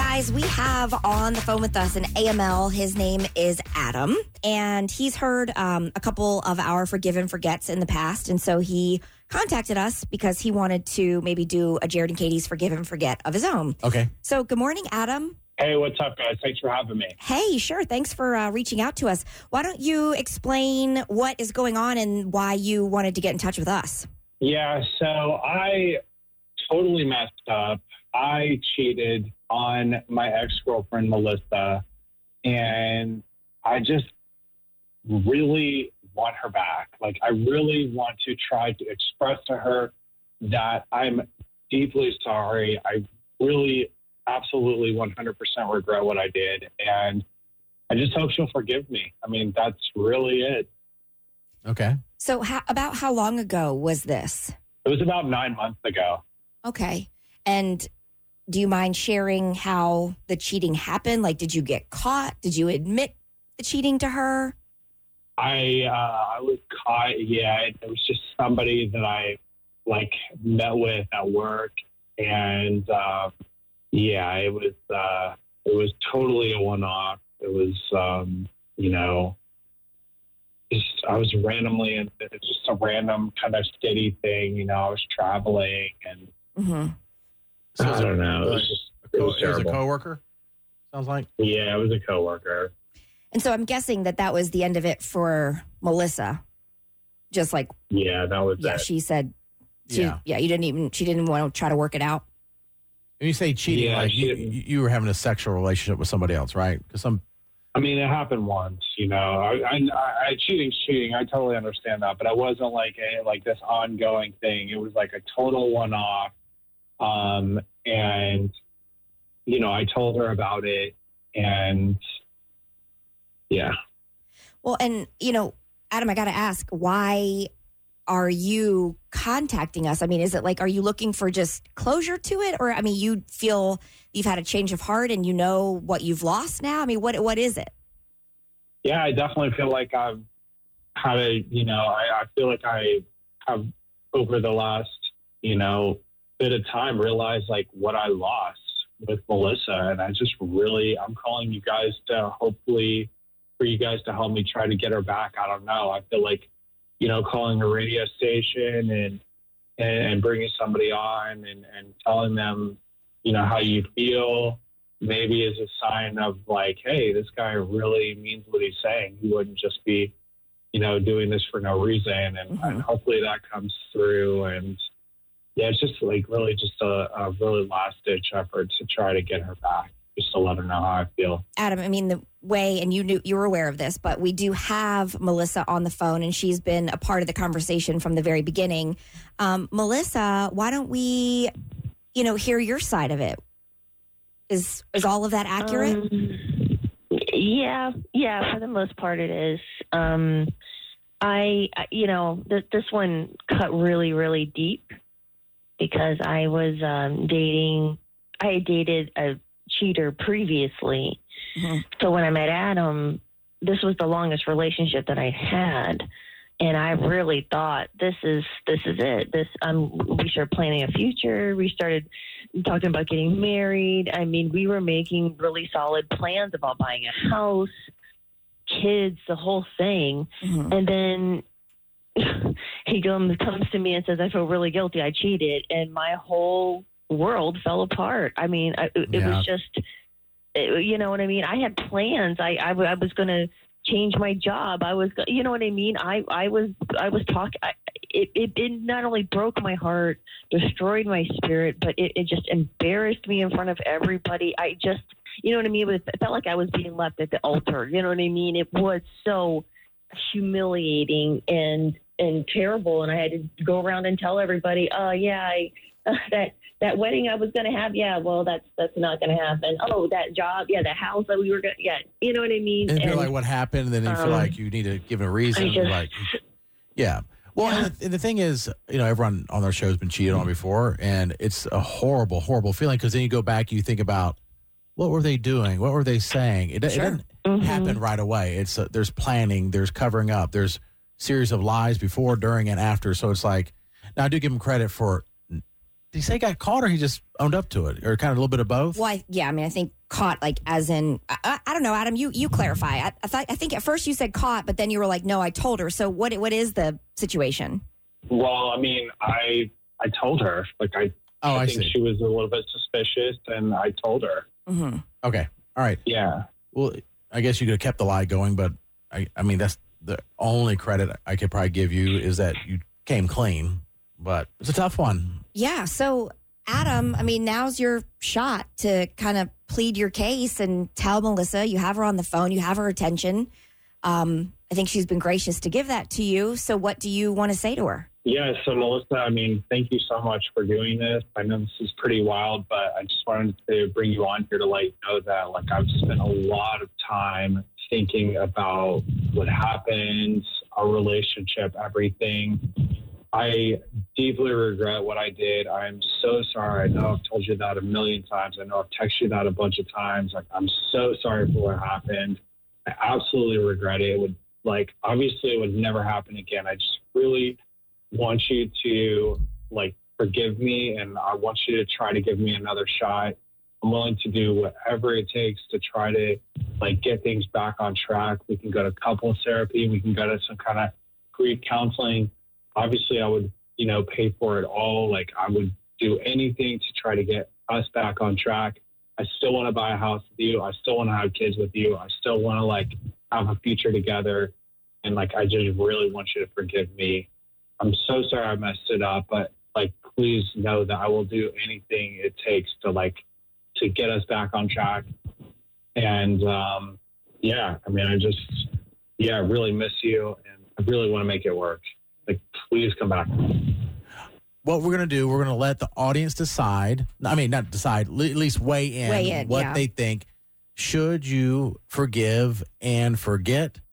Guys, we have on the phone with us an AML. His name is Adam, and he's heard a couple of our Forgive and Forgets in the past, and so he contacted us because he wanted to maybe do a Jared and Katie's Forgive and Forget of his own. Okay. So good morning, Adam. Hey, what's up, guys? Thanks for having me. Hey, sure. Thanks for reaching out to us. Why don't you explain what is going on and why you wanted to get in touch with us? Yeah, so I totally messed up. I cheated on my ex-girlfriend, Melissa, and I just really want her back. Like, I really want to try to express to her that I'm deeply sorry. I really absolutely 100% regret what I did, and I just hope she'll forgive me. I mean, that's really it. Okay. So about how long ago was this? It was about 9 months ago. Okay. And do you mind sharing how the cheating happened? Like, did you get caught? Did you admit the cheating to her? I was caught. Yeah, it was just somebody that I met with at work, and it was totally a one-off. It was I was randomly, and it's just a random kind of steady thing. I was traveling, and So I don't know. It was a coworker. Sounds like. Yeah, it was a coworker. And so I'm guessing that was the end of it for Melissa. Just like, yeah, that was it. She said, she didn't want to try to work it out. When you say cheating, like you were having a sexual relationship with somebody else, right? Because it happened once, I cheating's cheating. I totally understand that, but it wasn't like this ongoing thing. It was like a total one-off. And I told her about it, and yeah. Well, and Adam, I got to ask, why are you contacting us? I mean, is it like, are you looking for just closure to it? Or, I mean, you feel you've had a change of heart and you know what you've lost now? I mean, what is it? Yeah, I definitely feel like I've had I feel like I have over the last, bit of time realized like what I lost with Melissa. And I just I'm calling you guys to hopefully for you guys to help me try to get her back. I don't know. I feel like, calling a radio station and bringing somebody on and telling them, how you feel maybe is a sign of like, hey, this guy really means what he's saying. He wouldn't just be, doing this for no reason. And hopefully that comes through. And yeah, it's just like really just a really last ditch effort to try to get her back, just to let her know how I feel. Adam, I mean, the way, and you were aware of this, but we do have Melissa on the phone, and she's been a part of the conversation from the very beginning. Melissa, why don't we, hear your side of it? Is all of that accurate? Yeah, for the most part it is. This one cut really, really deep because I was I had dated a cheater previously. Mm-hmm. So when I met Adam, this was the longest relationship that I had. And I really thought, this is it. We started planning a future. We started talking about getting married. I mean, we were making really solid plans about buying a house, kids, the whole thing. Mm-hmm. And then he comes to me and says, I feel really guilty. I cheated. And my whole world fell apart. I mean, it was just, you know what I mean? I had plans. I was going to change my job. I was, you know what I mean? I was talking, it not only broke my heart, destroyed my spirit, but it just embarrassed me in front of everybody. I just, you know what I mean? It felt like I was being left at the altar. You know what I mean? It was so humiliating and terrible. And I had to go around and tell everybody, that wedding I was going to have, that's not going to happen. Oh, that job, the house that we were going to, you know what I mean? And feel like what happened, and then you feel like you need to give a reason. Well, and the thing is, everyone on our show has been cheated on before, and it's a horrible, horrible feeling because then you go back, you think about, what were they doing? What were they saying? It doesn't happen right away. It's there's planning, there's covering up, there's series of lies before, during, and after. So it's like, now I do give them credit for he say he got caught, or he just owned up to it, or kind of a little bit of both? Well, I think caught, like as in, I don't know, Adam. You clarify. I think at first you said caught, but then you were like, no, I told her. So what is the situation? Well, I mean, I told her. Like I think see. she was a little bit suspicious, and I told her. Mm-hmm. Okay, all right. Yeah. Well, I guess you could have kept the lie going, but I mean, that's the only credit I could probably give you is that you came clean. But it's a tough one. Yeah. So, Adam, I mean, now's your shot to kind of plead your case and tell Melissa you have her on the phone, you have her attention. I think she's been gracious to give that to you. So what do you want to say to her? Yeah. So, Melissa, I mean, thank you so much for doing this. I know this is pretty wild, but I just wanted to bring you on here to let you know that, like, I've spent a lot of time thinking about what happened, our relationship, everything. I deeply regret what I did. I'm so sorry. I know I've told you that a million times. I know I've texted you that a bunch of times. Like, I'm so sorry for what happened. I absolutely regret it. It would, like, obviously it would never happen again. I just really want you to, like, forgive me, and I want you to try to give me another shot. I'm willing to do whatever it takes to try to, like, get things back on track. We can go to couples therapy. We can go to some kind of grief counseling. Obviously, I would, pay for it all. Like, I would do anything to try to get us back on track. I still want to buy a house with you. I still want to have kids with you. I still want to, like, have a future together. And, like, I just really want you to forgive me. I'm so sorry I messed it up, but, like, please know that I will do anything it takes to, like, to get us back on track. And, I mean, I really miss you, and I really want to make it work. Like, please come back. What we're going to do, we're going to let the audience decide. I mean, not decide, at least weigh in what they think. Should you forgive and forget?